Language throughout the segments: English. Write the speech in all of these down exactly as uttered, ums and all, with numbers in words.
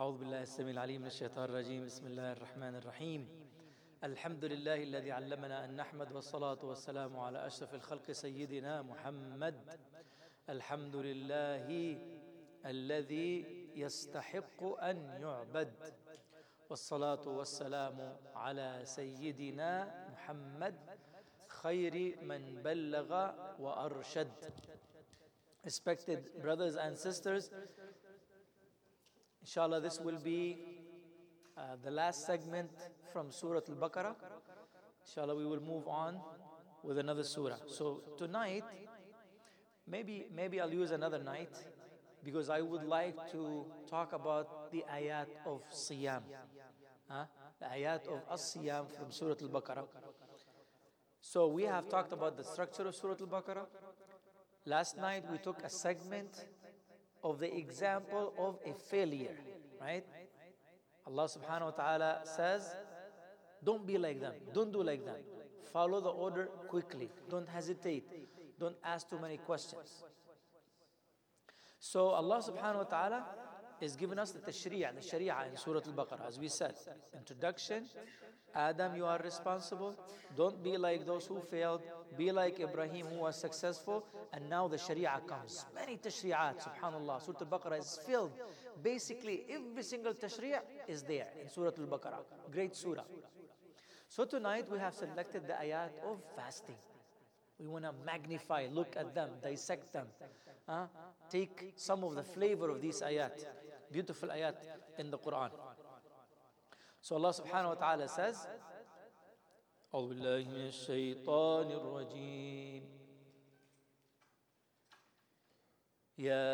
أعوذ بالله السميع العليم من الشيطان الرجيم. بسم الله الرحمن الرحيم. الحمد لله الذي علمنا أن نحمد، والصلاة والسلام على أشرف الخلق سيدنا محمد. الحمد لله الذي يستحق أن يعبد، والصلاة والسلام على سيدنا محمد خير من بلغ وأرشد. Respected brothers and sisters, inshallah this will be uh, the last segment from Surah Al-Baqarah. Inshallah we will move on with another surah. So tonight, maybe maybe I'll use another night, because I would like to talk about the ayat of Siyam. Huh? The ayat of As-Siyam from Surah Al-Baqarah. So we have talked about the structure of Surah Al-Baqarah. Last night we took a segment of the example of a failure, right? Allah subhanahu wa ta'ala says, don't be like them, don't do like them. Follow the order quickly, don't hesitate, don't ask too many questions. So Allah subhanahu wa ta'ala is giving us the tashri'ah, the sharia in Surah Al-Baqarah. As we said, introduction, Adam, you are responsible. Don't be like those who failed. Be like Ibrahim, who was successful. And now the sharia comes. Many tashri'at, subhanAllah. Surah Al-Baqarah is filled. Basically, every single tashri' is there in Surah Al-Baqarah. Great surah. So tonight we have selected the ayat of fasting. We want to magnify, look at them, dissect them. Uh, take some of the flavor of these ayat. Beautiful ayat in the Quran. So Allah subhanahu wa ta'ala says, أعوذ بالله من الشيطان الرجيم يا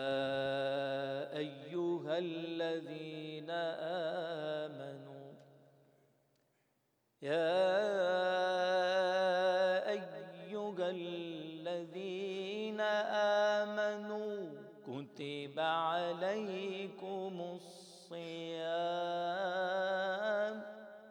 أيها الذين آمنوا يا أيها الذين آمنوا كتب عليكم الصيام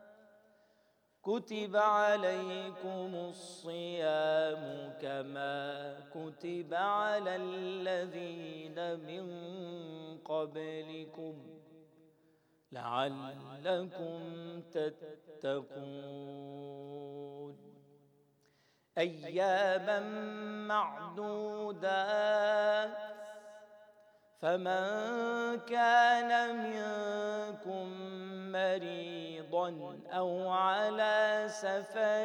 كتب عليكم الصيام كما كتب على الذين من قبلكم لعلكم تتقون أياما معدودات فمن كان منكم مريضا أو على سفر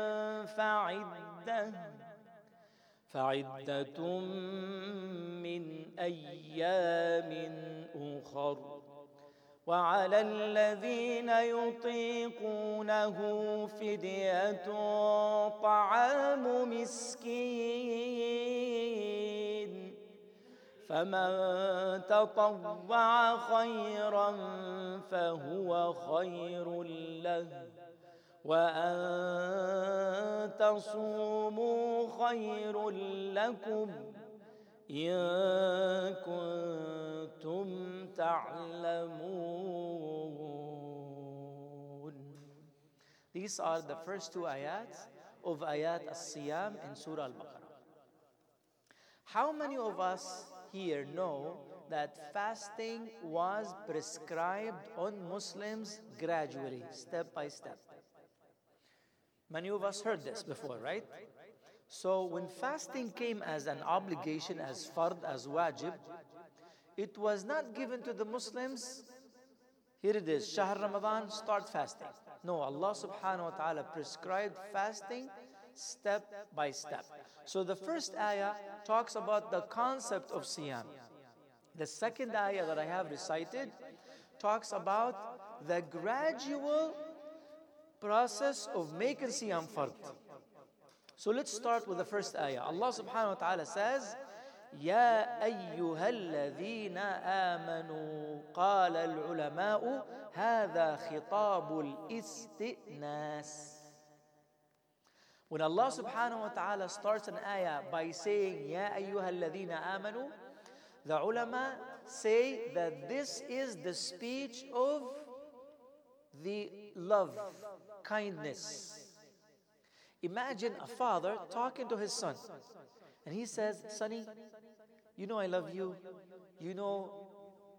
فعدة فعدة من أيام أخر وعلى الذين يطيقونه فدية طعام مسكين فمن تطوع خيرا فهو خير له وأن تصوموا خير لكم إن كنتم تعلمون. These are the first two ayats of ayat as-Siyam in Surah Al-Baqarah. How many of us here know that fasting was prescribed on Muslims gradually, step by step? Many of us heard this before, right? So when fasting came as an obligation, as fard, as wajib, it was not given to the Muslims. Here it is, Shahr Ramadan, start fasting. No, Allah subhanahu wa ta'ala prescribed fasting step by step. So the first ayah talks about the concept of Siyam. The second ayah that I have recited talks about the gradual process of making Siyam fard. So let's start with the first ayah. Allah subhanahu wa ta'ala says, يا أيها الذين آمنوا قال العلماء هذا خطاب الاستئناس. When Allah subhanahu wa ta'ala starts an ayah by saying يا أيها الذين آمنوا, the ulama say that this is the speech of the love, kindness. Imagine a father talking to his son, and he says, Sonny, you know I love you. You know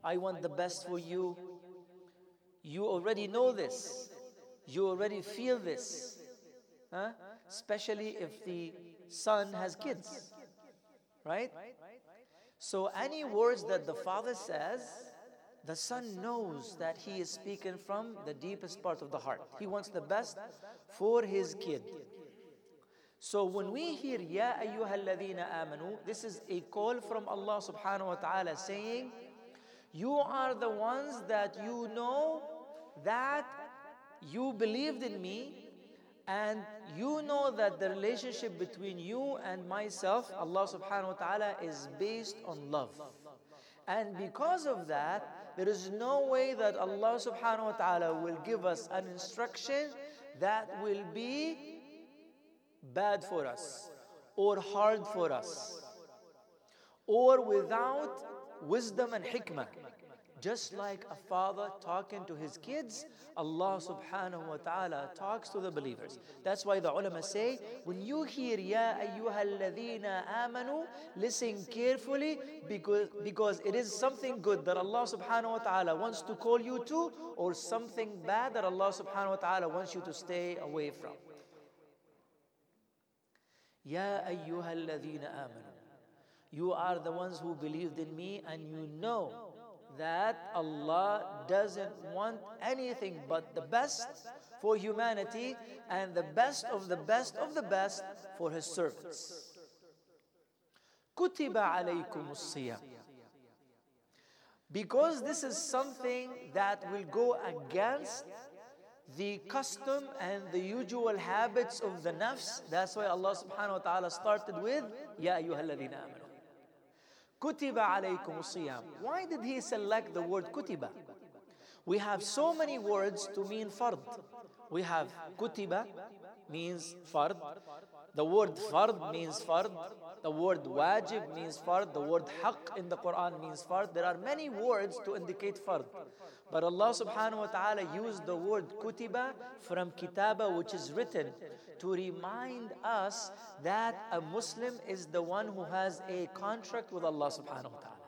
I want the best for you. You already know this. You already feel this. Huh? Especially if the son has kids. Right? So any words that the father says, the son knows that he is speaking from the deepest part of the heart. He wants the best for his kid. So when we hear Ya ayyuhal ladhina amanu, this is a call from Allah subhanahu wa ta'ala saying, you are the ones that you know that you believed in me, and you know that the relationship between you and myself, Allah subhanahu wa ta'ala, is based on love. And because of that, there is no way that Allah subhanahu wa ta'ala will give us an instruction that will be bad for us, or hard for us, or without wisdom and hikmah. Just like a father talking to his kids, Allah subhanahu wa ta'ala talks to the believers. That's why the ulama say, when you hear Ya ayyuhal ladhina amanu, listen carefully, because, because it is something good that Allah subhanahu wa ta'ala wants to call you to, or something bad that Allah subhanahu wa ta'ala wants you to stay away from. Ya ayyuhal ladhina amanu. You are the ones who believed in me, and you know that Allah doesn't want anything but the best for humanity, and the best of the best of the best for His servants. كُتِبَ عَلَيْكُمُ الصِّيَامُ. Because this is something that will go against the custom and the usual habits of the nafs. That's why Allah subhanahu wa ta'ala started with Ya ayyuhal ladhina amanu. كُتِبَ عَلَيْكُمُ الصِّيَامُ. Why did He select the word kutiba? We have so many words to mean fard. We have kutiba means fard. The word fard means fard. The word wajib means fard. The word haqq in the Quran means fard. There are many words to indicate fard. But Allah subhanahu wa ta'ala used the word kutiba from kitaba, which is written, to remind us that a Muslim is the one who has a contract with Allah subhanahu wa ta'ala.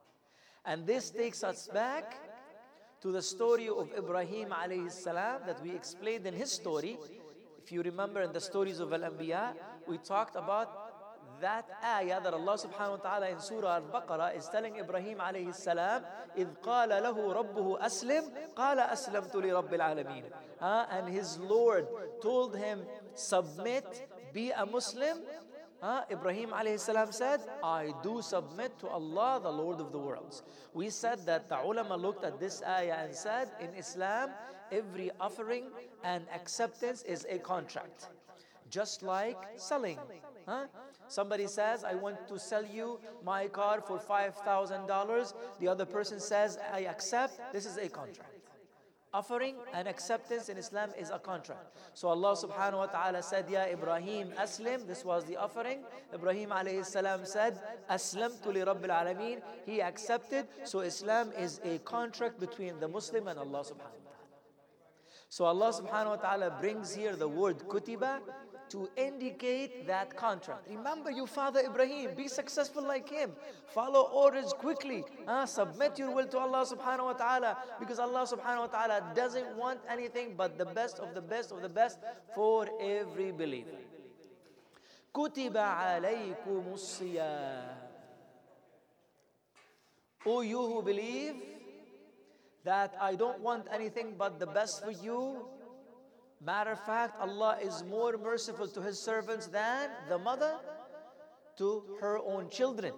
And this takes us back to the story of Ibrahim alayhi salam that we explained in his story. If you remember in the stories of Al-Anbiya, we talked about that ayah that Allah subhanahu wa ta'ala in Surah Al-Baqarah is telling Ibrahim alayhi salam, إِذْ قَالَ لَهُ رَبُّهُ أَسْلِمْ قَالَ أَسْلَمْتُ لِرَبِّ الْعَالَمِينَ. uh, And his Lord told him, submit, be a Muslim. uh, Ibrahim alayhi salam said, I do submit to Allah, the Lord of the worlds. We said that the ulama looked at this ayah and said, in Islam, every offering and acceptance is a contract. Just like selling. Huh? Somebody says, I want to sell you my car for five thousand dollars. The other person says, I accept. This is a contract. Offering and acceptance in Islam is a contract. So Allah subhanahu wa ta'ala said, Ya Ibrahim, aslim. This was the offering. Ibrahim alayhi salam said, Aslamtu li Rabbil Alameen. He accepted. So Islam is a contract between the Muslim and Allah subhanahu wa ta'ala. So Allah subhanahu wa ta'ala brings here the word kutiba to indicate that contract. Remember your father Ibrahim, be successful like him. Follow orders quickly. Uh, submit your will to Allah subhanahu wa ta'ala, because Allah subhanahu wa ta'ala doesn't want anything but the best of the best of the best for every believer. كُتِبَ عَلَيْكُمُ الصِّيَامُ. O you who believe that I don't want anything but the best for you. Matter of fact, Allah is more merciful to His servants than the mother to her own children.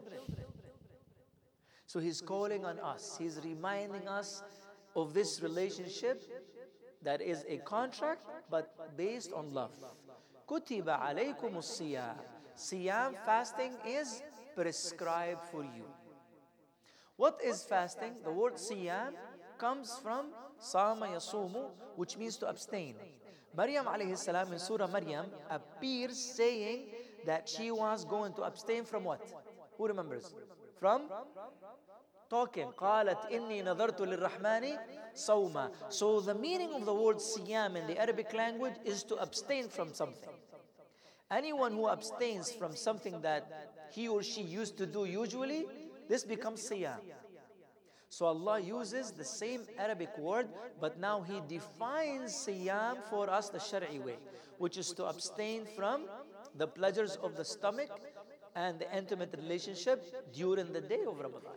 So He's calling on us. He's reminding us of this relationship that is a contract, but based on love. كُتِبَ عَلَيْكُمُ الصِّيَامُ. Siyam, fasting, is prescribed for you. What is fasting? The word siyam comes from sama yasumu, which means to abstain. Maryam alayhi salam in Surah Maryam appears saying that she was going to abstain from what? Who remembers? From talking. قالت إني نذرت للرحمن صوما. So the meaning of the word siyam in the Arabic language is to abstain from something. Anyone who abstains from something that he or she used to do usually, this becomes siyam. So Allah uses the same Arabic word, but now He defines siyam for us the Shari'i way, which is to abstain from the pleasures of the stomach and the intimate relationship during the day of Ramadan.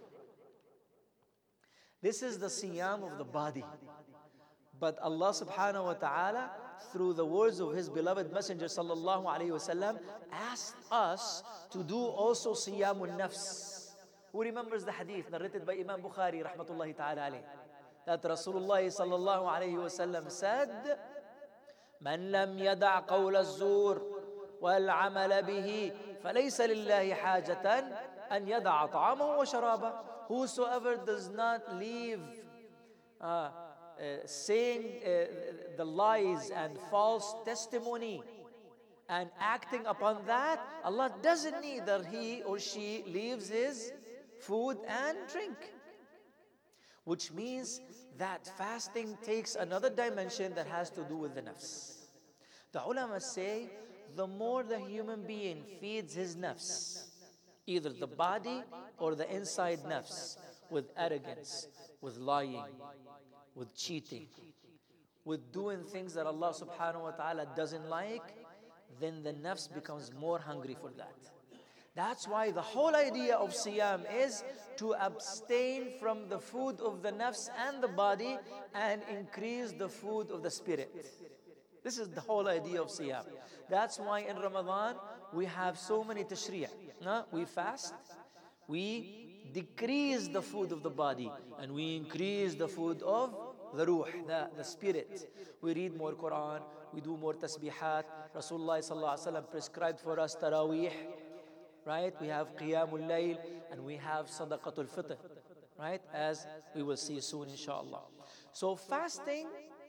This is the siyam of the body. But Allah subhanahu wa ta'ala, through the words of His beloved Messenger sallallahu alayhi wasallam, asked us to do also siyamun nafs. Who remembers the hadith narrated by Imam Bukhari rahmatullahi ta'ala alayhi? That Rasulullah sallallahu alayhi wasallam said, من لم يدع قول الزور والعمل به فليس لله حاجة أن يدع طعامه وشرابه. Whosoever does not leave uh, uh, saying uh, the lies and false testimony and acting upon that, Allah doesn't need that he or she leaves his food and drink. Which means that fasting takes another dimension that has to do with the nafs. The ulama say, the more the human being feeds his nafs, either the body or the inside nafs, with arrogance, with lying, with cheating, with doing things that Allah subhanahu wa ta'ala doesn't like, then the nafs becomes more hungry for that. That's why the whole idea of siyam is to abstain from the food of the nafs and the body and increase the food of the spirit. This is the whole idea of siyam. That's why in Ramadan we have so many tashri'. No? We fast, we decrease the food of the body, and we increase the food of the ruh, the, the spirit. We read more Quran, we do more tasbihat. Rasulullah sallallahu alaihi wasallam prescribed for us taraweeh. Right? We have Qiyamul Layl and we have Sadaqatul Fitr, right? As we will see soon, inshallah. So fasting,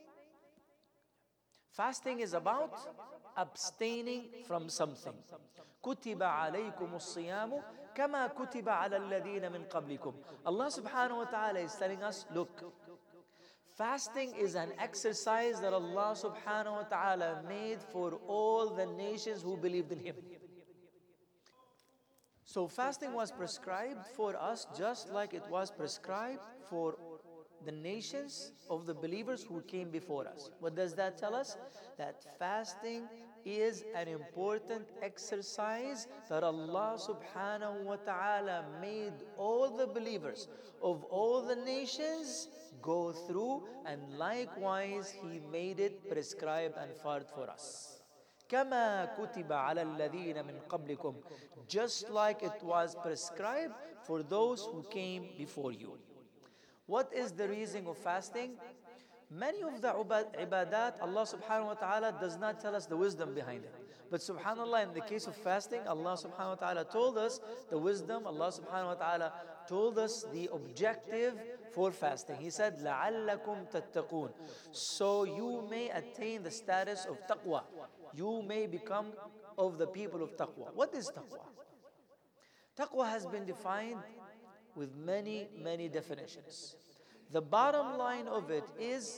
fasting is about abstaining from something. كُتِبَ عَلَيْكُمُ الصِّيَامُ كَمَا كُتِبَ عَلَى الَّذِينَ مِنْ قَبْلِكُمْ. Allah subhanahu wa ta'ala is telling us, look, fasting is an exercise that Allah subhanahu wa ta'ala made for all the nations who believed in Him. So fasting was prescribed for us just like it was prescribed for the nations of the believers who came before us. What does that tell us? That fasting is an important exercise that Allah subhanahu wa ta'ala made all the believers of all the nations go through, and likewise He made it prescribed and fard for us. كَمَا كُتِبَ عَلَى الَّذِينَ مِنْ قَبْلِكُمْ. Just like it was prescribed for those who came before you. What is the reason of fasting? Many of the ibadat, Allah subhanahu wa ta'ala does not tell us the wisdom behind it. But subhanAllah, in the case of fasting, Allah subhanahu wa ta'ala told us the wisdom. Allah subhanahu wa ta'ala told us the objective for fasting. He said, لَعَلَّكُمْ تَتَّقُونَ. So you may attain the status of taqwa. You may become of the people of taqwa. What is taqwa? Taqwa has been defined with many, many definitions. The bottom line of it is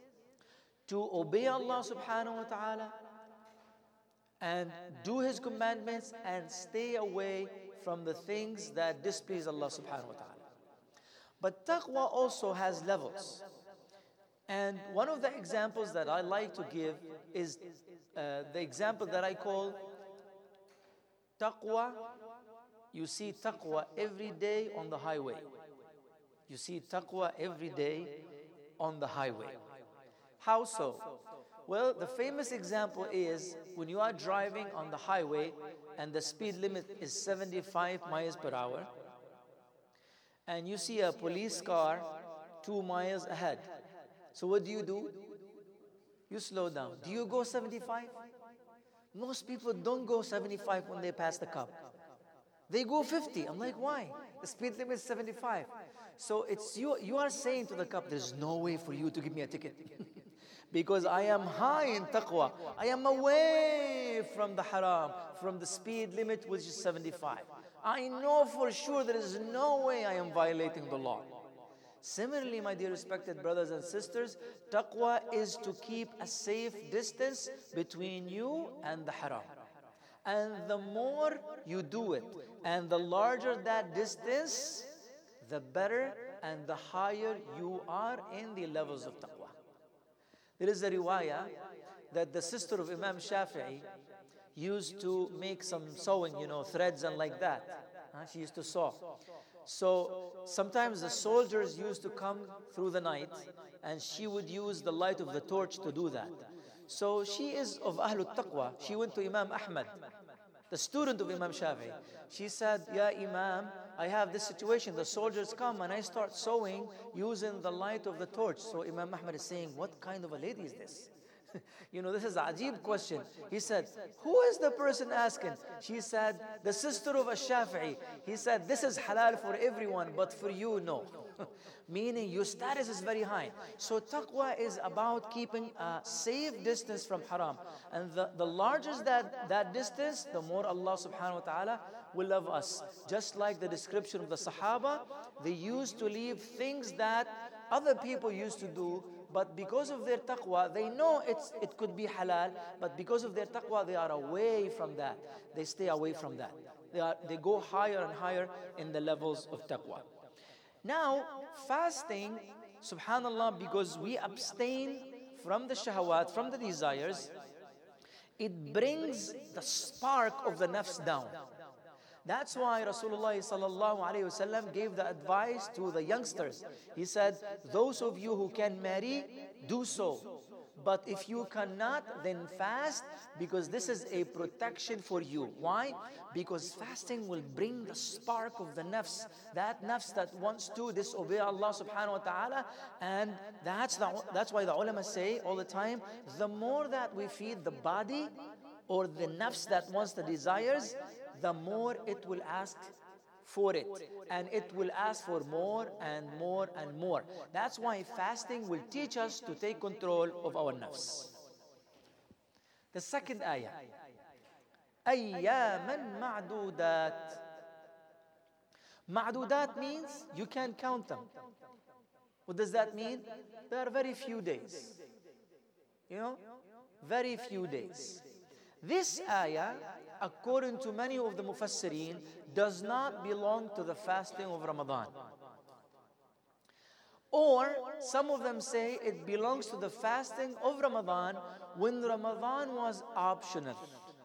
to obey Allah subhanahu wa ta'ala and do His commandments and stay away from the things that displease Allah subhanahu wa ta'ala. But taqwa also has levels. And one of the examples that I like to give is uh, the example that I call taqwa. You see taqwa every day on the highway. You see taqwa every day on the highway. How so? Well, the famous example is when you are driving on the highway and the speed limit is seventy-five miles per hour, and you see a police car two miles ahead. So what do you do? You slow down. Do you go seventy-five? Most people don't go seventy-five when they pass the cop. They go fifty. I'm like, why? The speed limit is seventy-five. So it's you, you are saying to the cop, there's no way for you to give me a ticket. Because I am high in taqwa. I am away from the haram, from the speed limit, which is seventy-five. I know for sure there is no way I am violating the law. Similarly, my dear respected brothers and sisters, taqwa is to keep a safe distance between you and the haram. And the more you do it, and the larger that distance, the better and the higher you are in the levels of taqwa. There is a riwayah that the sister of Imam Shafi'i used to make some sewing, you know, threads and like that. Huh? She used to sew. So sometimes the soldiers used to come through the night and she would use the light of the torch to do that. So she is of Ahlul Taqwa. She went to Imam Ahmad, the student of Imam Shafi'i. She said, "Ya Imam, I have this situation. The soldiers come and I start sewing using the light of the torch." So Imam Ahmad is saying, "What kind of a lady is this?" You know, this is a ajib question. He said, "Who is the person asking?" She said, "The sister of Ash-Shafi'i." He said, "This is halal for everyone, but for you, no." Meaning your status is very high. So taqwa is about keeping a safe distance from haram. And the, the larger that, that distance, the more Allah subhanahu wa ta'ala will love us. Just like the description of the Sahaba, they used to leave things that other people used to do, but because of their taqwa, they know it's, it could be halal, but because of their taqwa, they are away from that. They stay away from that. They, are, they go higher and higher in the levels of taqwa. Now, fasting, subhanallah, because we abstain from the shahawat, from the desires, it brings the spark of the nafs down. That's why Rasulullah sallallahu alayhi wasallam gave the advice to the youngsters. He said, "Those of you who can marry, do so. But if you cannot, then fast, because this is a protection for you." Why? Because fasting will bring the spark of the nafs, that nafs that wants to disobey Allah subhanahu wa ta'ala. And that's, the, that's why the ulama say all the time, the more that we feed the body or the nafs that wants the desires, the more it will ask for it, and it will ask for more and more and more. That's why fasting will teach us to take control of our nafs. The second ayah, أَيَّامًا مَعْدُودَاتٍ. Ma'dudat means you can count them. What does that mean? There are very few days. You know, very few days. This ayah, according to many of the mufassirin, does not belong to the fasting of Ramadan. Or some of them say it belongs to the fasting of Ramadan when Ramadan was optional.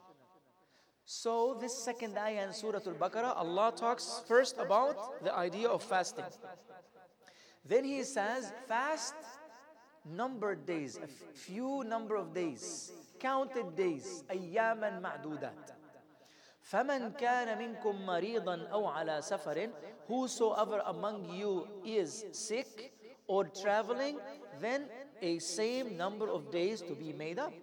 So this second ayah in Surah Al-Baqarah, Allah talks first about the idea of fasting. Then He says, fast numbered days, a few number of days, counted days, أياما معدودات. فَمَنْ كَانَ مِنْكُمْ مَرِيضًا أَوْ عَلَى سَفَرٍ. Whosoever among you is sick or traveling, then a same number of days to be made up.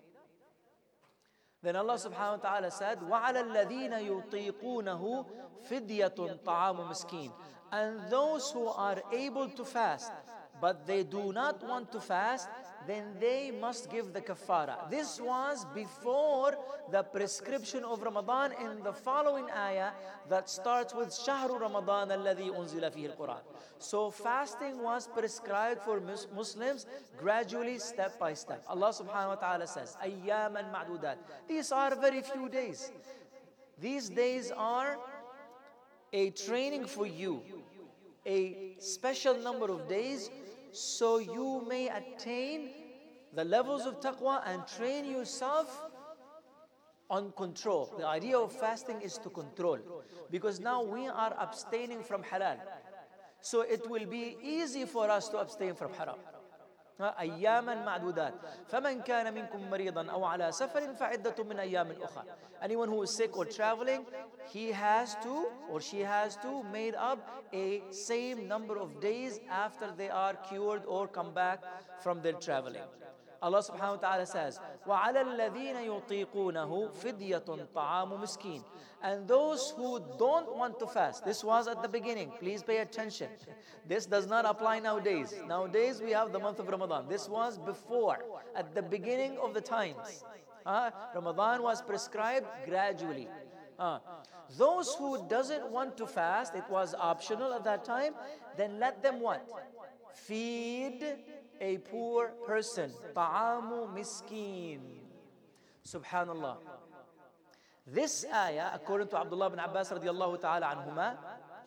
Then Allah subhanahu wa ta'ala said, وَعَلَى الَّذِينَ يُطِيقُونَهُ فِدْيَةٌ طَعَامُ مِسْكِينٍ. And those who are able to fast, but they do not want to fast, then they must give the kafara. This was before the prescription of Ramadan in the following ayah that starts with شهر رمضان الذي أنزل فيه القرآن. So fasting was prescribed for Muslims gradually, step by step. Allah subhanahu wa ta'ala says, أياما معدودات. These are very few days. These days are a training for you, a special number of days, so you may attain the levels of taqwa and train yourself on control. The idea of fasting is to control, because now we are abstaining from halal. So it will be easy for us to abstain from haram. أياما معدودات فمن كان منكم مريضا أو على سفر فعدة من أيام أخرى. Anyone who is sick or traveling, he has to or she has to made up a same number of days after they are cured or come back from their traveling. Allah subhanahu wa ta'ala says, وَعَلَى الَّذِينَ يُطِيقُونَهُ فِدْيَةٌ طَعَامُ مِسْكِينٍ. And those who don't want to fast, this was at the beginning, please pay attention. This does not apply nowadays. Nowadays we have the month of Ramadan. This was before, at the beginning of the times. Uh, Ramadan was prescribed gradually. Uh, those who doesn't want to fast, it was optional at that time, then let them what? Feed a poor person. Ta'amu miskin. Subhanallah. This ayah, according to Abdullah bin Abbas radiallahu ta'ala anhuma,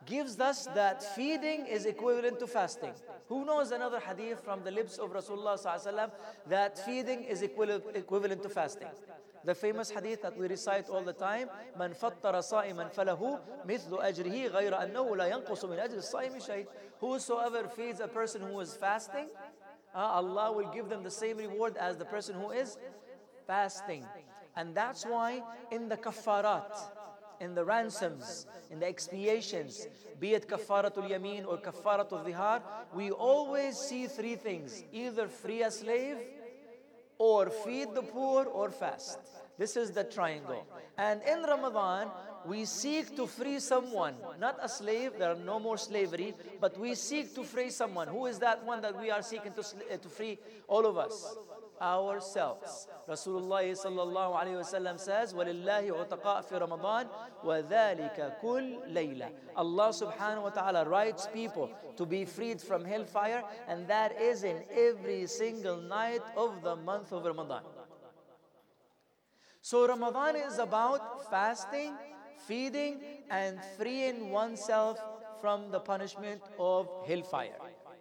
gives us that feeding is equivalent to fasting. Who knows another hadith from the lips of Rasulullah sallallahu alaihi wasallam that feeding is equivalent to fasting? The famous hadith that we recite all the time, من فطر صائما فله مثل أجره غير أنه لا ينقص من أجر الصائم شيء. Whosoever feeds a person who is fasting, uh, Allah will give them the same reward as the person who is fasting. And that's why in the kaffarat, in the ransoms, in the expiations, be it kaffaratul yameen or kaffaratul dhihar, we always see three things: either free a slave, or feed the poor, or fast. This is the triangle. And in Ramadan, we seek to free someone, not a slave, there are no more slavery, but we seek to free someone. Who is that one that we are seeking to, to free? All of us. Ourselves. Rasulullah sallallahu alayhi wasallam says, وَلِلَّهِ عُتَقَاء فِي رَمَضَانِ وَذَلِكَ كُلْ لَيْلَةٍ. Allah subhanahu wa ta'ala writes people to be freed from hellfire, and that is in every single night of the month of Ramadan. So Ramadan is about fasting, feeding, and freeing oneself from the punishment of hellfire.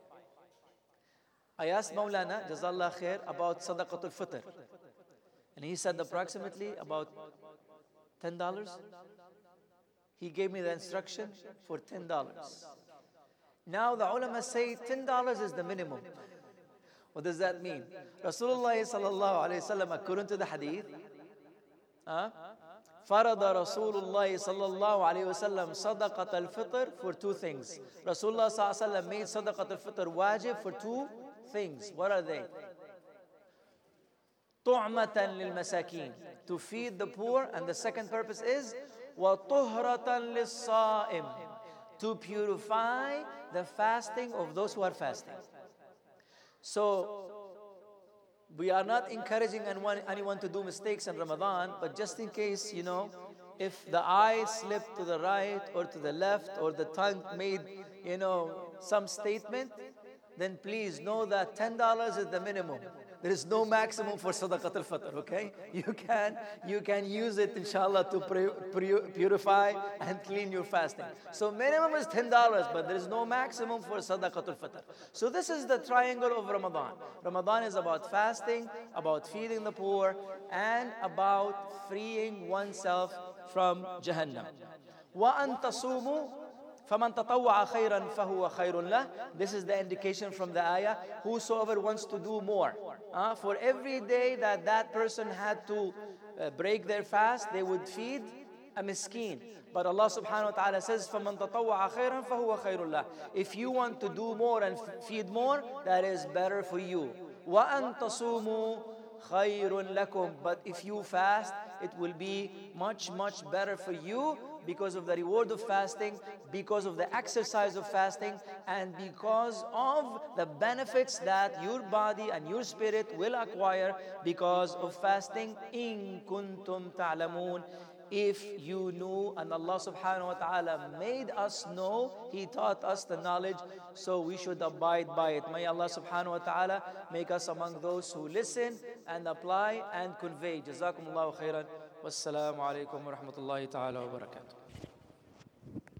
I asked Maulana, Jazallah khair, about Sadaqatul Fitr. And he said approximately about ten dollars. He gave me the instruction for ten dollars. Now the ulama say ten dollars is the minimum. What does that mean? Rasulullah sallallahu alayhi wa sallam, according to the hadith, uh, فرض رسول الله صلى الله عليه وسلم صدقة الفطر for two things. Rasulullah صلى الله عليه وسلم made صدقة الفطر wajib for two things. What are they? طعمة للمساكين, to feed the poor, and the second purpose is وطهرة للصائم, to purify the fasting of those who are fasting. So we are not encouraging anyone, anyone to do mistakes in Ramadan, but just in case, you know, if the eye slipped to the right or to the left, or the tongue made, you know, some statement, then please know that ten dollars is the minimum. There is no maximum for Sadaqat al-Fitr, okay? You can, you can use it, inshallah, to purify and clean your fasting. So minimum is ten dollars, but there is no maximum for Sadaqat al-Fitr. So this is the triangle of Ramadan. Ramadan is about fasting, about feeding the poor, and about freeing oneself from Jahannam. وَأَن تَصُومُوا فَمَنْ تَطَوَّعَ خَيْرًا فَهُوَ خَيْرٌ لَهُ. This is the indication from the ayah. Whosoever wants to do more. Uh, for every day that that person had to uh, break their fast, they would feed a miskeen. But Allah subhanahu wa ta'ala says, فَمَنْ تَطَوَّعَ خَيْرًا فَهُوَ خَيْرٌ لَهُ. If you want to do more and feed more, that is better for you. وَأَن تَصُومُوا خَيْرٌ لَكُمْ. But if you fast, it will be much, much better for you, because of the reward of fasting, because of the exercise of fasting, and because of the benefits that your body and your spirit will acquire because of fasting. In kuntum ta'lamun, if you knew, and Allah subhanahu wa ta'ala made us know, He taught us the knowledge, so we should abide by it. May Allah subhanahu wa ta'ala make us among those who listen and apply and convey. Jazakumullahu khairan. Wassalamu alaikum wa rahmatullahi ta'ala wa barakatuh.